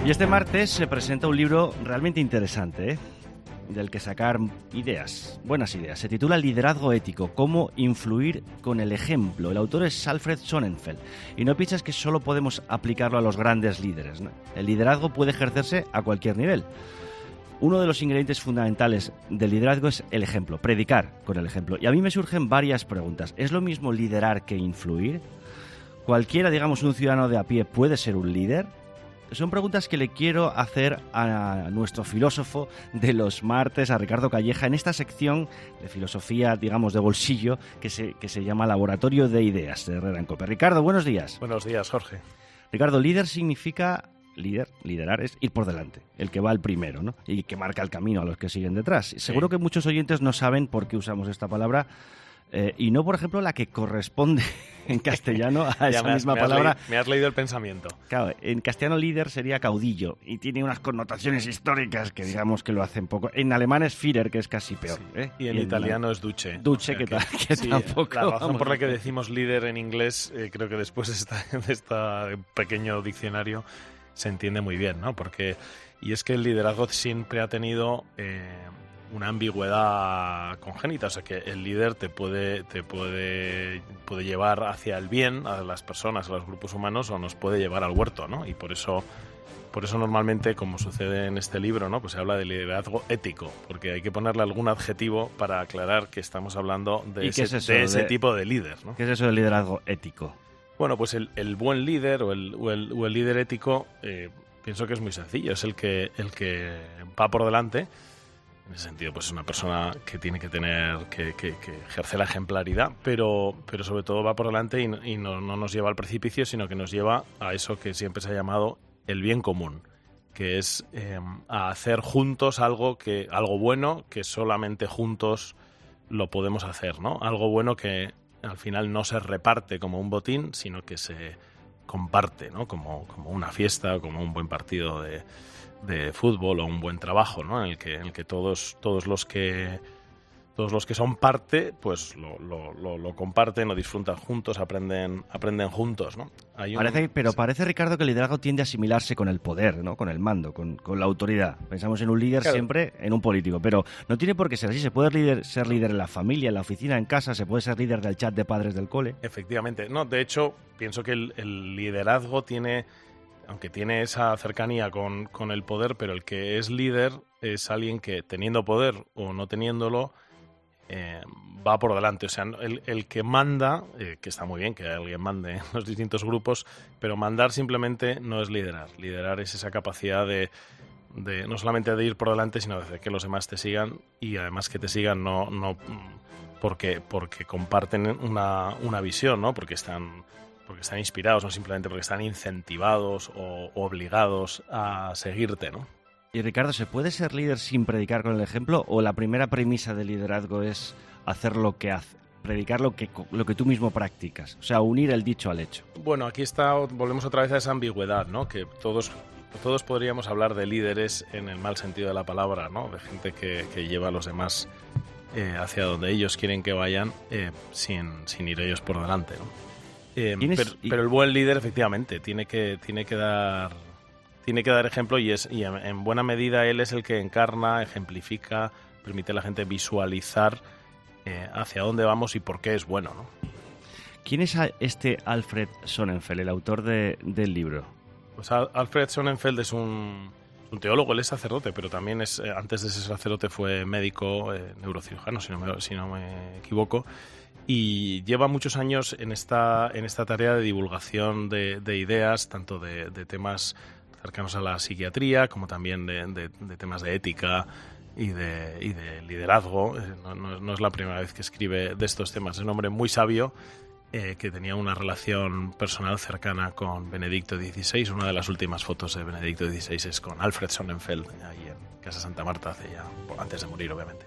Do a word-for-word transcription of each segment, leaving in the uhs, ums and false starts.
Y este martes se presenta un libro realmente interesante, ¿eh? del que sacar ideas, buenas ideas. Se titula Liderazgo ético, cómo influir con el ejemplo. El autor es Alfred Sonnenfeld. Y no piensas que solo podemos aplicarlo a los grandes líderes, ¿no? El liderazgo puede ejercerse a cualquier nivel. Uno de los ingredientes fundamentales del liderazgo es el ejemplo, predicar con el ejemplo. Y a mí me surgen varias preguntas. ¿Es lo mismo liderar que influir? ¿Cualquiera, digamos, un ciudadano de a pie puede ser un líder? Son preguntas que le quiero hacer a nuestro filósofo de los martes, a Ricardo Calleja, en esta sección de filosofía, digamos, de bolsillo, que se, que se llama Laboratorio de Ideas de Herrera en Cope. Ricardo, buenos días. Buenos días, Jorge. Ricardo, líder significa... Líder, liderar es ir por delante, el que va al primero, ¿no? Y que marca el camino a los que siguen detrás. Sí. Seguro que muchos oyentes no saben por qué usamos esta palabra eh, y no, por ejemplo, la que corresponde en castellano a esa me has, misma me palabra. Has leído, me has leído el pensamiento. Claro, en castellano líder sería caudillo y tiene unas connotaciones históricas que digamos que lo hacen poco. En alemán es Führer, que es casi peor. Sí. ¿eh? Y, y en, en italiano es Duce. Duce, que, que, que sí, tampoco... La razón vamos, por la que decimos líder en inglés, eh, creo que después de este esta pequeño diccionario se entiende muy bien, ¿no? Porque, y es que el liderazgo siempre ha tenido eh, una ambigüedad congénita, o sea que el líder te puede, te puede, puede llevar hacia el bien a las personas, a los grupos humanos, o nos puede llevar al huerto, ¿no? Y por eso, por eso normalmente, como sucede en este libro, ¿no? Pues se habla de liderazgo ético, porque hay que ponerle algún adjetivo para aclarar que estamos hablando de ese, es de ese de, tipo de líder, ¿no? ¿Qué es eso del liderazgo ético? Bueno, pues el, el buen líder o el, o el, o el líder ético, eh, pienso que es muy sencillo. Es el que, el que va por delante. En ese sentido, pues es una persona que tiene que tener, que, que, que ejerce la ejemplaridad, pero, pero sobre todo va por delante y, y no, no nos lleva al precipicio, sino que nos lleva a eso que siempre se ha llamado el bien común, que es eh, a hacer juntos algo, que, algo bueno que solamente juntos lo podemos hacer, ¿no? Algo bueno que al final no se reparte como un botín, sino que se comparte, ¿no? Como, como una fiesta, como un buen partido de, de fútbol o un buen trabajo, ¿no? En el que, en el que todos, todos los que todos los que son parte, pues lo, lo, lo, lo comparten, lo disfrutan juntos, aprenden, aprenden juntos, ¿no? Hay un... parece, pero parece, Ricardo, que el liderazgo tiende a asimilarse con el poder, ¿no? Con el mando, con, con la autoridad. Pensamos en un líder, claro, siempre en un político, pero no tiene por qué ser así. Se puede líder, ser líder en la familia, en la oficina, en casa, se puede ser líder del chat de padres del cole. Efectivamente. No, de hecho, pienso que el, el liderazgo tiene, aunque tiene esa cercanía con, con el poder, pero el que es líder es alguien que, teniendo poder o no teniéndolo, Eh, va por delante. O sea, el, el que manda, eh, que está muy bien que alguien mande en los distintos grupos, pero mandar simplemente no es liderar. Liderar es esa capacidad de, de no solamente de ir por delante, sino de hacer que los demás te sigan, y además que te sigan no, no porque, porque comparten una, una visión, ¿no? Porque están, porque están inspirados, no simplemente porque están incentivados o obligados a seguirte, ¿no? Y Ricardo, ¿se puede ser líder sin predicar con el ejemplo? ¿O la primera premisa del liderazgo es hacer lo que hace, predicar lo que, lo que tú mismo practicas? O sea, unir el dicho al hecho. Bueno, aquí está, volvemos otra vez a esa ambigüedad, ¿no? Que todos, todos podríamos hablar de líderes en el mal sentido de la palabra, ¿no? De gente que, que lleva a los demás eh, hacia donde ellos quieren que vayan, eh, sin, sin ir ellos por delante, ¿no? Eh, pero, pero el buen líder, efectivamente, tiene que, tiene que dar... Tiene que dar ejemplo y, es, y en, en buena medida él es el que encarna, ejemplifica, permite a la gente visualizar eh, hacia dónde vamos y por qué es bueno, ¿no? ¿Quién es este Alfred Sonnenfeld, el autor de, del libro? Pues Alfred Sonnenfeld es un, un teólogo, él es sacerdote, pero también es eh, antes de ser sacerdote fue médico, eh, neurocirujano, si no, me, si no me equivoco, y lleva muchos años en esta, en esta tarea de divulgación de, de ideas, tanto de, de temas cercanos a la psiquiatría, como también de, de, de temas de ética y de, y de liderazgo. No, no, no es la primera vez que escribe de estos temas. Es un hombre muy sabio eh, que tenía una relación personal cercana con Benedicto dieciséis. Una de las últimas fotos de Benedicto dieciséis es con Alfred Sonnenfeld, ahí en Casa Santa Marta, hace ya, antes de morir, obviamente.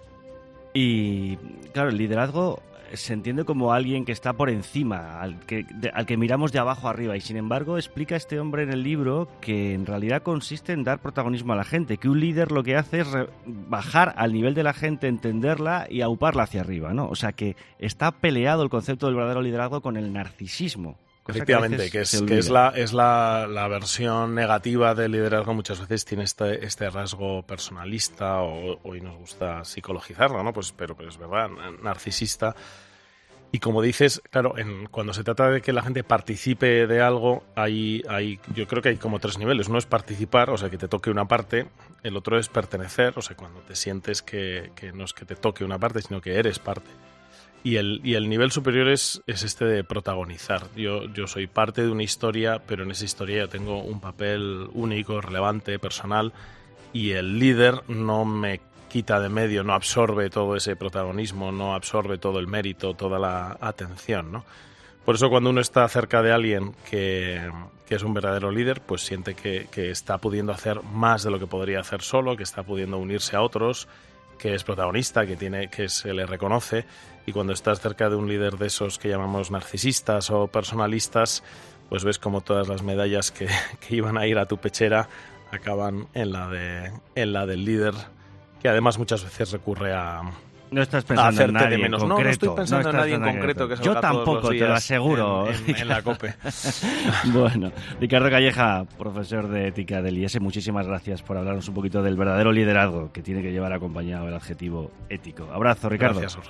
Y claro, el liderazgo se entiende como alguien que está por encima, al que, de, al que miramos de abajo arriba, y sin embargo explica este hombre en el libro que en realidad consiste en dar protagonismo a la gente, que un líder lo que hace es re- bajar al nivel de la gente, entenderla y auparla hacia arriba, ¿no? O sea que está peleado el concepto del verdadero liderazgo con el narcisismo, Efectivamente, que, es, que es, la, es la, la versión negativa del liderazgo. Muchas veces tiene este, este rasgo personalista, o hoy nos gusta psicologizarlo, ¿no? Pues, pero, pero es verdad, narcisista. Y como dices, claro, en, cuando se trata de que la gente participe de algo, hay, hay, yo creo que hay como tres niveles. Uno es participar, o sea, que te toque una parte. El otro es pertenecer, o sea, cuando te sientes que, que no es que te toque una parte, sino que eres parte. Y el, y el nivel superior es, es este de protagonizar. Yo, yo soy parte de una historia, pero en esa historia yo tengo un papel único, relevante, personal, y el líder no me quita de medio, no absorbe todo ese protagonismo, no absorbe todo el mérito, toda la atención, ¿no? Por eso cuando uno está cerca de alguien que, que es un verdadero líder, pues siente que, que está pudiendo hacer más de lo que podría hacer solo, que está pudiendo unirse a otros, que es protagonista, que tiene, que se le reconoce. Y cuando estás cerca de un líder de esos que llamamos narcisistas o personalistas, pues ves como todas las medallas que, que iban a ir a tu pechera acaban en la de en la del líder, que además muchas veces recurre a, no estás a pensando hacerte en nadie de menos. En no, concreto, no estoy pensando no en nadie en concreto que Yo tampoco, te lo aseguro. En, en, en la COPE. Bueno, Ricardo Calleja, profesor de ética del I E S, muchísimas gracias por hablarnos un poquito del verdadero liderazgo que tiene que llevar acompañado el adjetivo ético. Abrazo, Ricardo. Gracias, Jorge.